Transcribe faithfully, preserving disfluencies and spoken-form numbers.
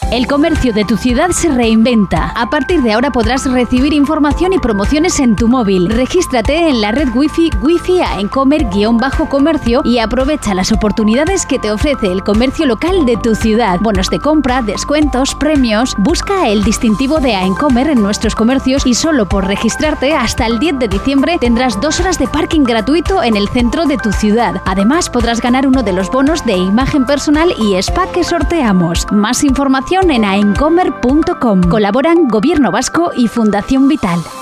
El comercio de tu ciudad se reinventa. A partir de ahora podrás recibir información y promociones en tu móvil. Regístrate en la red Wi-Fi Wi-Fi Aencomer-comercio y aprovecha las oportunidades que te ofrece el comercio local de tu ciudad. Bonos de compra, descuentos, premios. Busca el distintivo de Aencomer en nuestros comercios y solo por registrarte hasta el diez de diciembre tendrás dos horas de parking gratuito en el centro de tu ciudad. Además podrás ganar uno de los bonos de imagen personal y spa que sorteamos. Más información en aencomer punto com. Colaboran Gobierno Vasco y Fundación Vital.